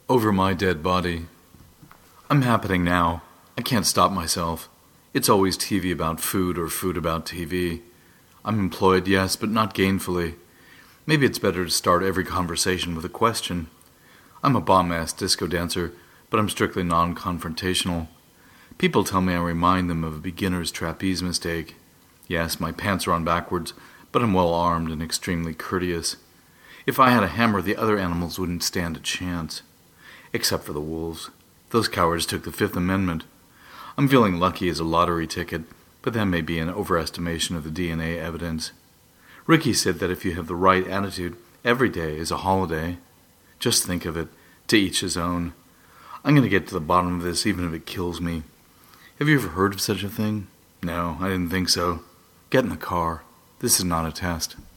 Over my dead body. I'm happening now. I can't stop myself. It's always TV about food or food about TV. I'm employed, yes, but not gainfully. Maybe it's better to start every conversation with a question. I'm a bomb-ass disco dancer, but I'm strictly non-confrontational. People tell me I remind them of a beginner's trapeze mistake. Yes, my pants are on backwards, but I'm well armed and extremely courteous. If I had a hammer, the other animals wouldn't stand a chance. Except for the wolves. Those cowards took the Fifth Amendment. I'm feeling lucky as a lottery ticket, but that may be an overestimation of the DNA evidence. Ricky said that if you have the right attitude, every day is a holiday. Just think of it, to each his own. I'm going to get to the bottom of this even if it kills me. Have you ever heard of such a thing? No, I didn't think so. Get in the car. This is not a test.